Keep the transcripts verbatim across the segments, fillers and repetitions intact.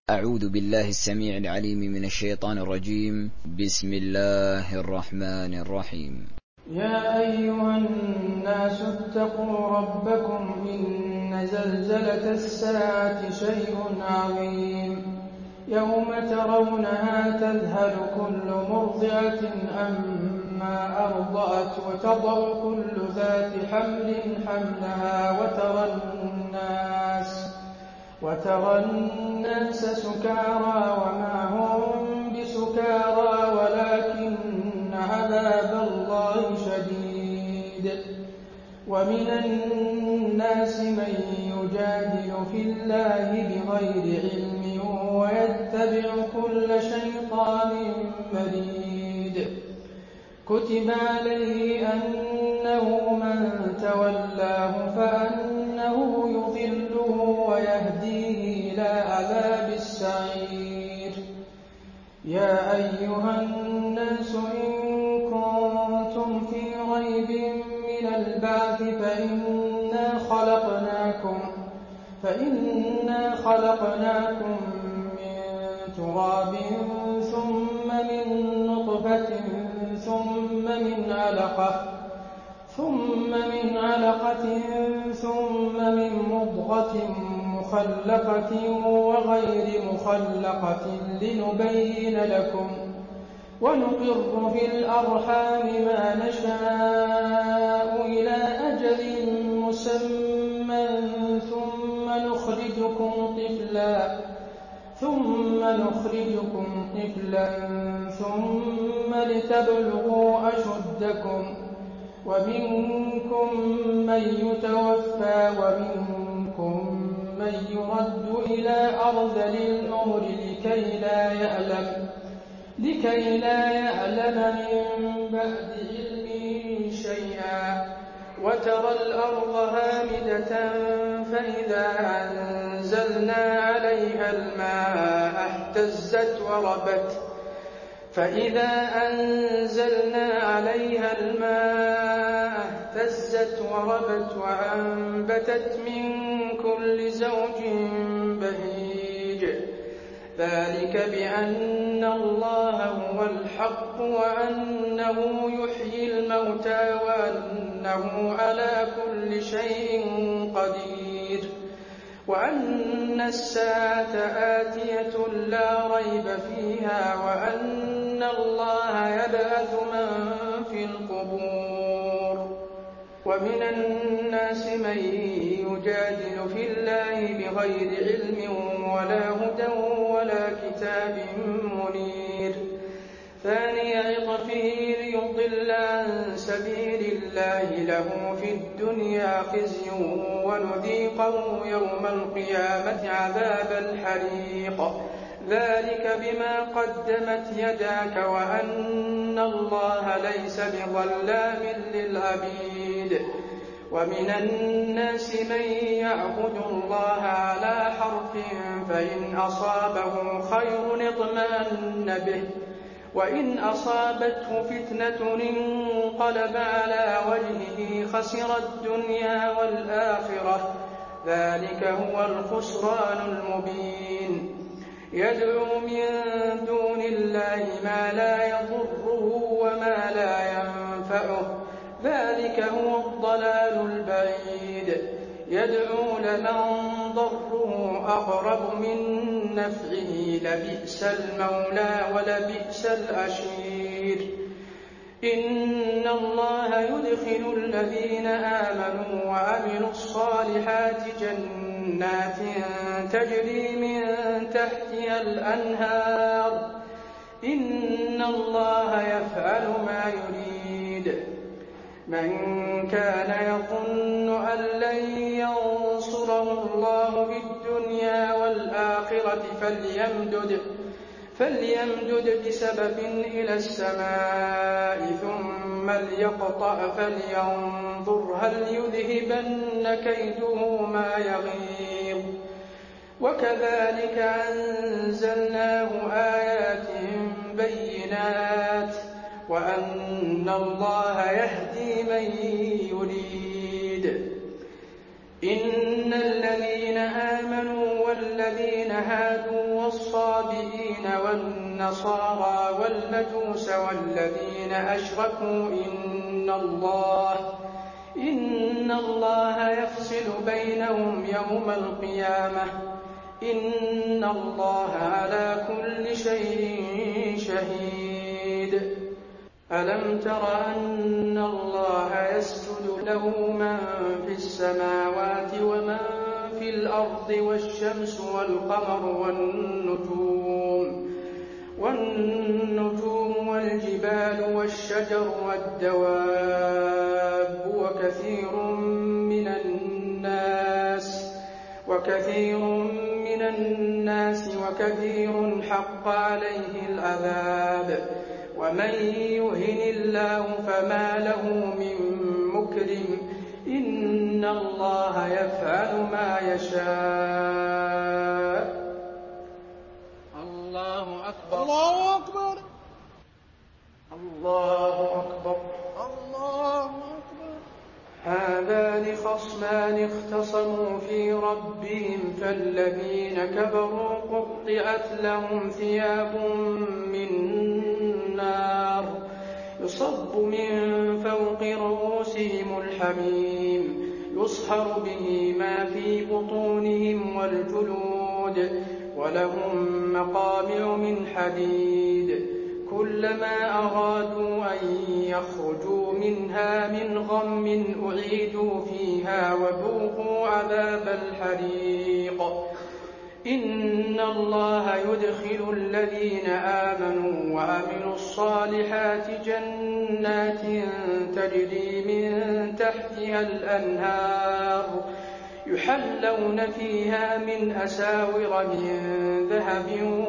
أعوذ بالله السميع العليم من الشيطان الرجيم. بسم الله الرحمن الرحيم. يا أيها الناس اتقوا ربكم إن زلزلة الساعة شيء عظيم يوم ترونها تذهل كل مرضعة عما أرضعت وتضع كل ذات حمل حملها وترى الناس وترى الناس سكارى وما هم بسكارى ولكن عذاب الله شديد. ومن الناس من يجادل في الله بغير علم ويتبع كل شيطان مريد. كتب عليه أنه من تولاه فأنه يضله ويهديه إلى عذاب السعير. يا أيها الناس إن كنتم في ريب من البعث فإنا خلقناكم فإنا خلقناكم من تراب ثم من نطفة ثم من علقة ثم من علقة ثم من مضغة مخلقة وغير مخلقة لنبين لكم ونقر في الأرحام ما نشاء إلى أجل مسمى ثم نخرجكم طفلا ثم نخرجكم طفلا ثم لتبلغوا أشدكم ومنكم من يتوفى ومنكم من يرد إلى أرذل العمر لكي لا يعلم لكي لا يعلم من بعد علم شيئا. وترى الأرض هامدة فإذا أنزلنا عليها الماء اهتزت وربت فإذا أنزلنا عليها الماء اهتزت وربت وأنبتت من كل زوج بهيج. ذلك بأن الله هو الحق وأنه يحيي الموتى وأنه على كل شيء قدير وأن الساعة آتية لا ريب فيها وأن الله يبعث من في القبور. ومن الناس من يجادل في الله بغير علم ولا هدى ولا كتاب منير. ثاني عطفه ليضل عن سبيل الله له في الدنيا خزي ونذيقه يوم القيامة عذاب الحريق. ذلك بما قدمت يداك وأن الله ليس بظلام للعبيد. ومن الناس من يعبد الله على حرف فإن أصابه خير اطمأن به وإن أصابته فتنة انقلب على وجهه خسر الدنيا والآخرة. ذلك هو الخسران المبين. يدعو من دون الله ما لا يضره وما لا ينفعه. ذلك هو الضلال البعيد. يدعو لمن ضره أقرب من نفعه لبئس المولى ولبئس العشير. إن الله يدخل الذين آمنوا وعملوا الصالحات جنات تجري من تحتها الأنهار. إن الله يفعل ما يريد. من كان يظن أن لن ينصره الله في الدنيا والآخرة فليمدد فليمدد بسبب إلى السماء ثم ليقطع فلينظر هل يذهبن كيده ما يغيظ. وكذلك أنزلناه آيات بينات وأن الله يهدي من يريد. إن الذين آمنوا والذين والذين هادوا والصابئين والنصارى والمجوس والذين أشركوا إن الله إن الله يفصل بينهم يوم القيامة إن الله على كل شيء شهيد. ألم تر أن الله يسجد له من في السماوات ومن في الأرض والشمس والقمر والنجوم والنجوم والجبال والشجر والدواب وكثير من الناس وكثير من الناس وكثير حق عليه العذاب ومن يهن الله فما له من مكرم إن الله يفعل ما يشاء. الله أكبر الله أكبر الله أكبر الله أكبر. هذان خصمان اختصموا في ربهم فالذين كفروا قطعت لهم ثياب من نار يصب من فوق رؤوسهم الحميم يصهر به ما في بطونهم والجلود ولهم مقامع من حديد كلما أرادوا أن يخرجوا منها من غم أعيدوا فيها وذوقوا عذاب الحريق. إن الله يدخل الذين آمنوا وعملوا الصالحات جنات تجري من تحتها الأنهار يحلون فيها من أساور من ذهب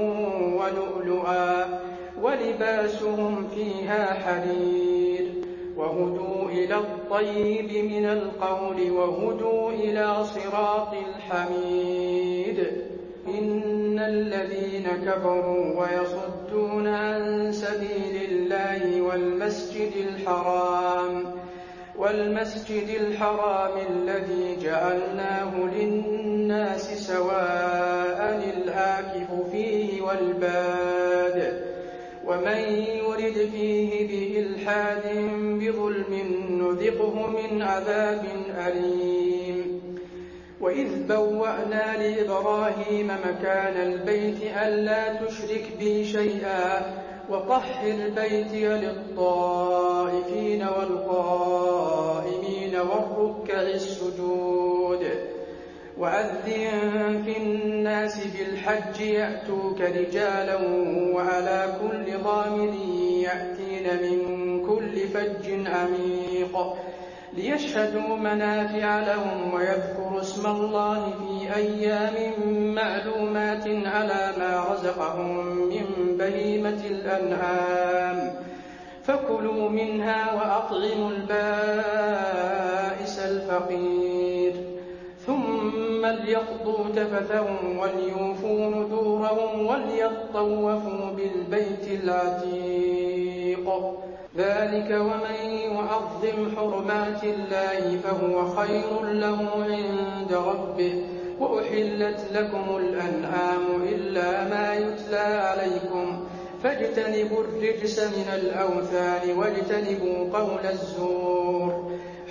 ولؤلؤا ولباسهم فيها حرير وهدوا إلى الطيب من القول وهدوا إلى صراط الحميد. إن الذين كفروا ويصدون عن سبيل الله والمسجد الحرام والمسجد الحرام الذي جعلناه للناس سواء العاكف فيه والباد ومن يرد فيه بإلحاد بظلم نذقه من عذاب أليم. وإذ بوأنا لإبراهيم مكان البيت ألا تشرك بي شيئا وطهر بيتي للطائفين والقائمين والركع السجود وأذن في الناس بالحج يأتوك رجالا وعلى كل ضامر يأتين من كل فج عميق ليشهدوا منافع لهم ويذكروا اسم الله في أيام معلومات على ما رزقهم من بهيمة الأنعام فكلوا منها وأطعموا البائس الفقير ثم ليقضوا تفثهم وليوفوا نذورهم وليطوفوا بالبيت العتيق. ذلك ومن يعظم حرمات الله فهو خير له عند ربه. وأحلت لكم الأنعام إلا ما يتلى عليكم فاجتنبوا الرجس من الأوثان واجتنبوا قول الزور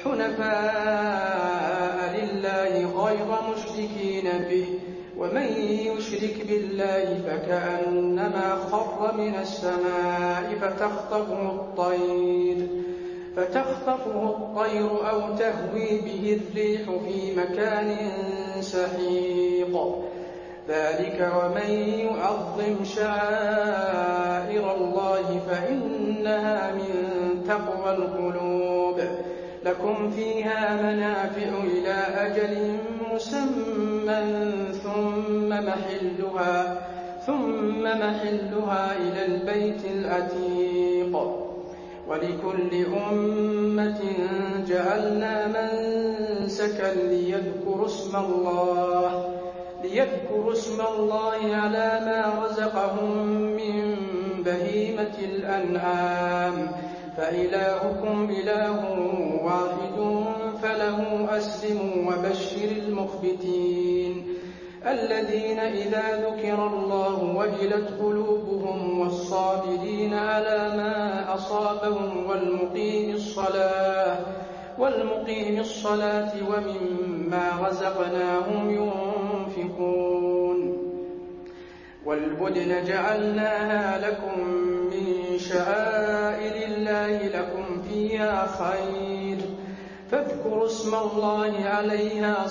حنفاء لله غير مشركين به ومن يشرك بالله فكأنما خر من السماء فتخطفه الطير فتخطفه الطير أو تهوي به الريح في مكان سحيق. ذلك ومن يعظم شعائر الله فإنها من تقوى القلوب. لكم فيها منافع إلى أجل مسمى ثم محلها ثم محلها إلى البيت العتيق. ولكل أمة جعلنا منسكا ليذكروا اسم الله ليذكروا اسم الله على ما رزقهم من بهيمة الأنعام فإلهكم إله واحد فله أسلموا وبشر المخبتين الذين إذا ذكر الله وجلت قلوبهم والصابرين على ما أصابهم والمقيم الصلاة والمقيم الصلاة ومما رزقناهم ينفقون والبدن جعلناها لكم من شعائر الله لكم فيها خير فاذكروا اسم الله عليها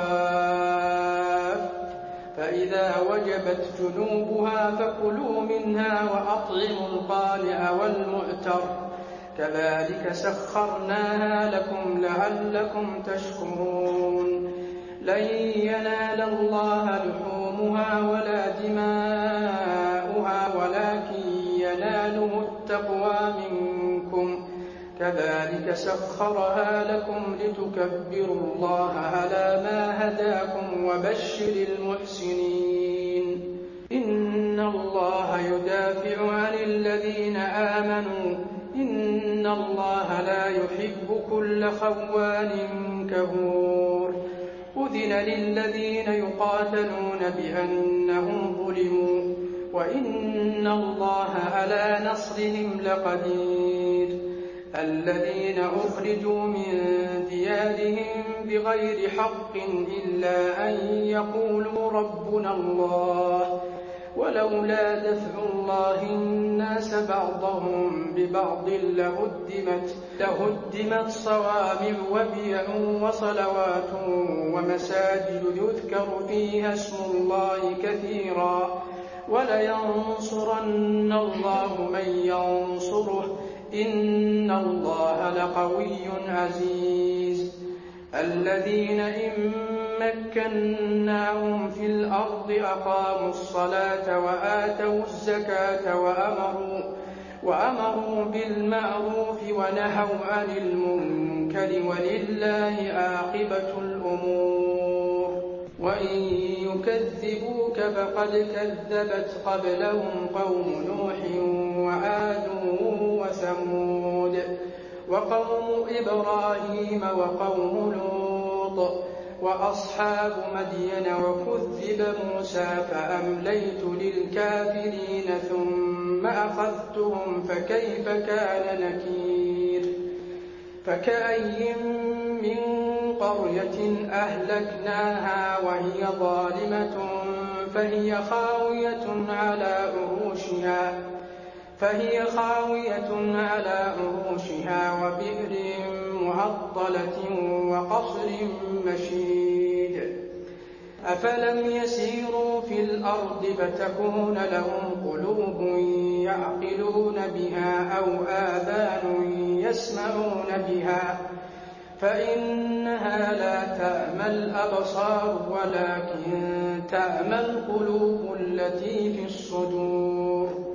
صواف فإذا وجبت جنوبها فكلوا منها وأطعموا القانع والمعتر كذلك سخرناها لكم لعلكم تشكرون لن ينال الله لحومها ولا دماؤها ولكن يناله التقوى منكم كذلك سخرها لكم لتكبروا الله على ما هداكم وبشر المحسنين إن الله يدافع عن الذين آمنوا إن الله لا يحب كل خوان كفور أذن للذين يقاتلون بأنهم ظلموا وإن الله على نصرهم لقدير الذين أخرجوا من ديارهم بغير حق إلا أن يقولوا ربنا الله ولولا دفع الله الناس بعضهم ببعض لهدمت, لهدمت صوامع وبيع وصلوات ومساجد يذكر فيها اسم الله كثيرا ولينصرن الله من ينصره إن الله لقوي عزيز الذين إن مكناهم في الأرض أقاموا الصلاة وآتوا الزكاة وأمروا, وأمروا بالمعروف ونهوا عن المنكر ولله عاقبة الأمور وإن يكذبوك فقد كذبت قبلهم قوم نوح وعاد وثمود وقوم إبراهيم وقوم لوط وأصحاب مدين وكذب موسى فأمليت للكافرين ثم أخذتهم فكيف كان نكير فكأي من قرية أهلكناها وهي ظالمة فهي خاوية على عروشها فهي خاوية على عروشها وبئر معطلة وقصر مشيد أفلم يسيروا في الأرض فتكون لهم قلوب يعقلون بها أو آذان يسمعون بها فإنها لا تأمى الأبصار ولكن تأمى القلوب التي في الصدور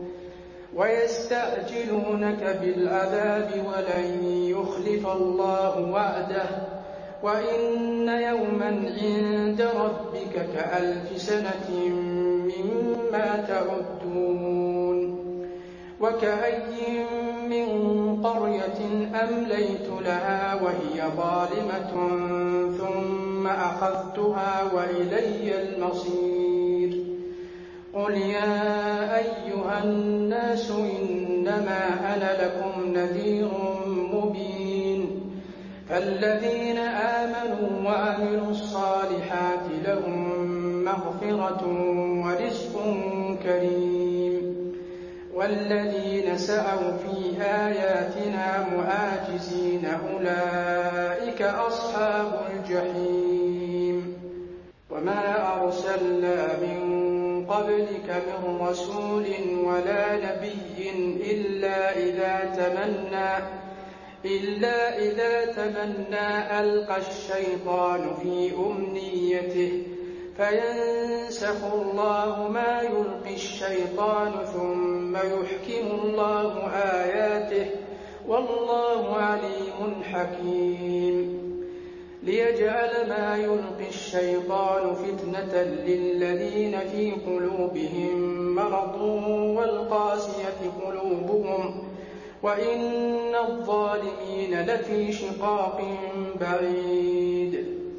ويستعجلونك بالعذاب ولن يخلف الله وعده وإن يوما عند ربك كألف سنة مما تعدون وكأي من قرية أمليت لها وهي ظالمة ثم أخذتها وإلي المصير قل يا أيها الناس إنما أنا لكم نذير مبين فالذين آمنوا وعملوا الصالحات لهم مغفرة ورزق كريم والذين سعوا في آياتنا معاجزين أولئك أصحاب الجحيم وما أرسلنا من قبلك من رسول ولا نبي إلا إذا تمنى إلا إذا تمنى ألقى الشيطان في أمنيته فينسخ الله ما يلقي الشيطان ثم يحكم الله آياته والله عليم حكيم ليجعل ما يلقي الشيطان فتنة للذين في قلوبهم مرض والقاسية قلوبهم وإن الظالمين لفي شقاق بعيد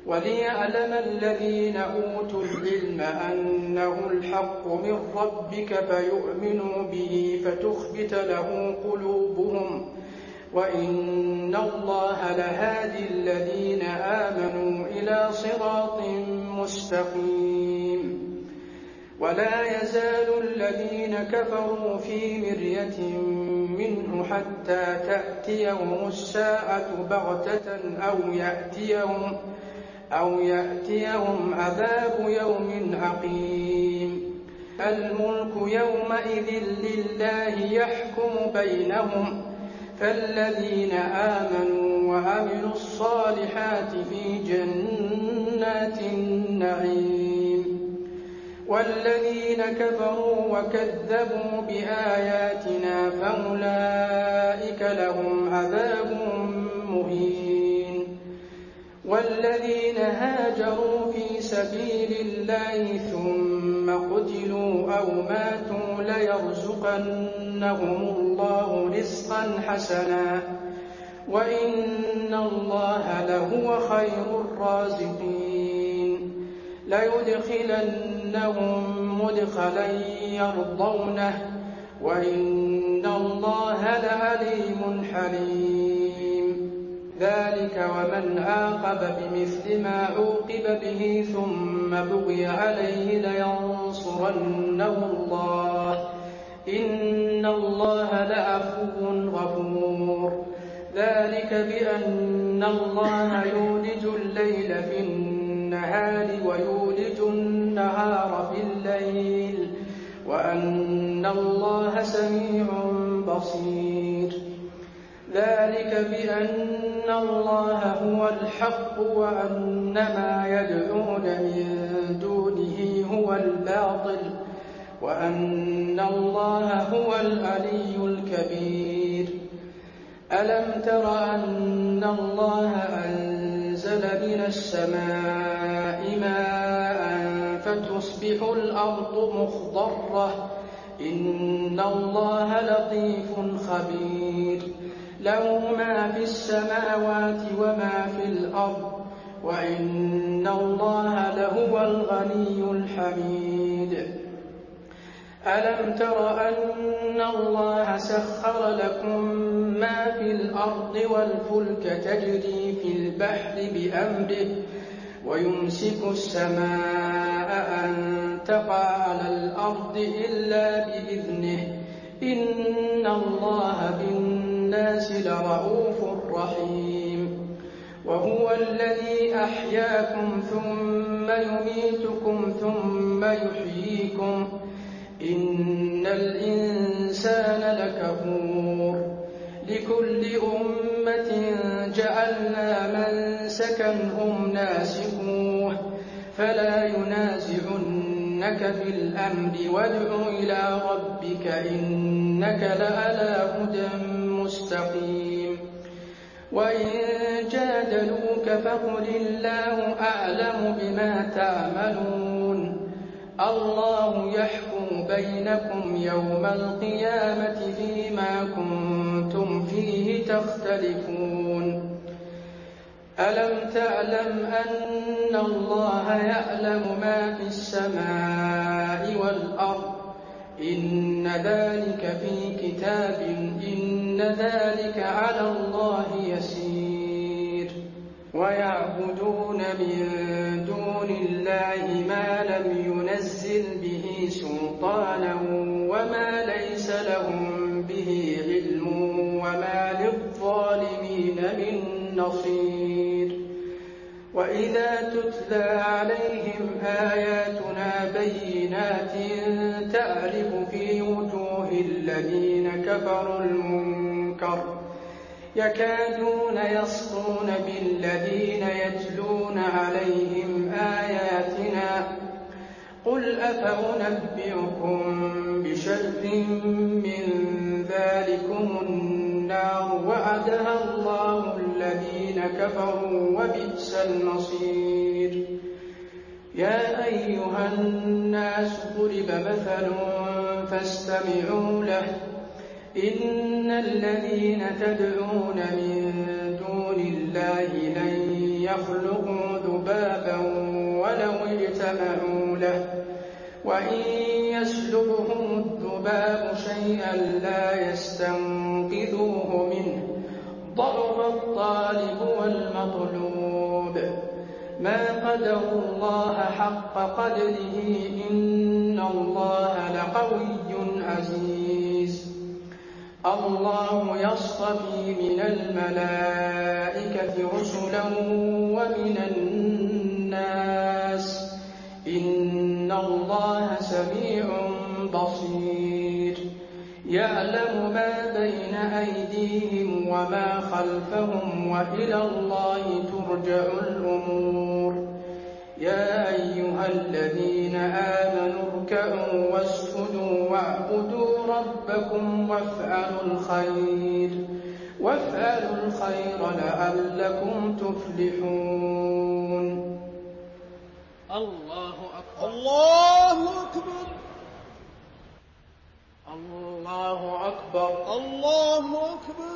وليعلم الذين أوتوا العلم أنه الحق من ربك فيؤمنوا به فتخبت له قلوبهم وإن الله لهادي الذين آمنوا إلى صراط مستقيم. ولا يزال الذين كفروا في مرية منه حتى تأتيهم الساعة بغتة أو يأتيهم أو يأتيهم عذاب يوم عقيم. الملك يومئذ لله يحكم بينهم فالذين آمنوا وعملوا الصالحات في جنات النعيم والذين كفروا وكذبوا بآياتنا فأولئك لهم عذاب مهين. والذين هاجروا في سبيل الله ثم قتلوا أو ماتوا ليرزقنهم الله رزقا حسنا وإن الله لهو خير الرازقين. ليدخلنهم مدخلا يرضونه وإن الله لعليم حليم. ذلك ومن عاقب بمثل ما عوقب به ثم بغي عليه لينصرنه الله إن الله لعفو غفور. ذلك بأن الله يولج الليل في النهار ويولج النهار في الليل وأن الله سميع بصير. ذلك بأن الله هو الحق وأن ما يدعون من دونه هو الباطل وأن الله هو العلي الكبير. ألم تر أن الله أنزل من السماء ماء فتصبح الأرض مخضرة إن الله لطيف خبير. له ما في السماوات وما في الأرض وإن الله لهو الغني الحميد. ألم تر أن الله سخر لكم ما في الأرض والفلك تجري في البحر بأمره ويمسك السماء أن تقع على الأرض إلا بإذنه إن الله بالناس لرءوف رحيم. وهو الذي أحياكم ثم يميتكم ثم يحييكم إن الإنسان لكفور. لكل أمة جعلنا منسكا هم ناسكوه فلا ينازعنك في الأمر وادع إلى ربك إنك لعلى هدى مستقيم. وإن جادلوك فقل الله أعلم بما تعملون الله يحكم بينكم يوم القيامة فيما كنتم فيه تختلفون. ألم تعلم أن الله يعلم ما في السماء والأرض إن ذلك في كتاب إن ذلك على الله يسير. ويعبدون من دون الله ما لم ينزل به سلطانا وما ليس لهم به علم وما للظالمين من نصير. وإذا تتلى عليهم آياتنا بينات تعرف في وجوه الذين كفروا المنكر يكادون يسطون بالذين يتلون عليهم آياتنا قل أفأنبئكم بشر من ذلكم النار وعدها الله الذين كفروا وبئس المصير. يا أيها الناس ضرب مثل فاستمعوا له إن الذين تدعون من دون الله لن يخلقوا ذبابا استمعوا له وإن يسلبهم الذباب شيئا لا يستنقذوه منه ضعف الطالب والمطلوب ما قدروا الله حق قدره إن الله لقوي عزيز الله يصطفي من الملائكة رسلا ومن الناس إن الله سميع بصير يعلم ما بين أيديهم وما خلفهم وإلى الله ترجع الأمور يا أيها الذين آمنوا اركعوا واسجدوا واعبدوا ربكم وافعلوا الخير وافعلوا الخير لعلكم تفلحون الله أكبر الله أكبر الله أكبر الله أكبر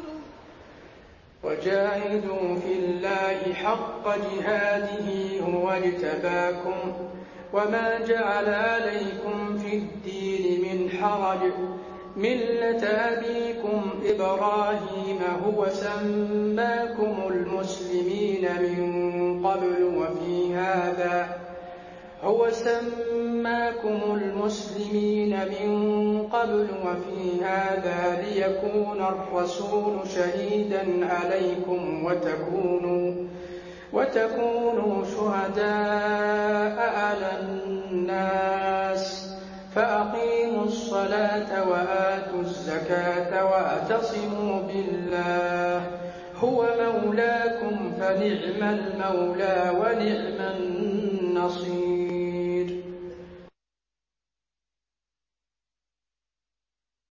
وجاهدوا في الله حق جهاده هو اجتباكم وما جعل عليكم في الدين من حرج ملة أبيكم إبراهيم هو سماكم المسلمين من قبل وفي هذا هو سماكم المسلمين من قبل وفي هذا ليكون الرسول شهيدا عليكم وتكونوا وتكونوا شهداء على الناس فأقيموا الصلاة وآتوا الزكاة واعتصموا بالله هو مولاكم فنعم المولى ونعم النصير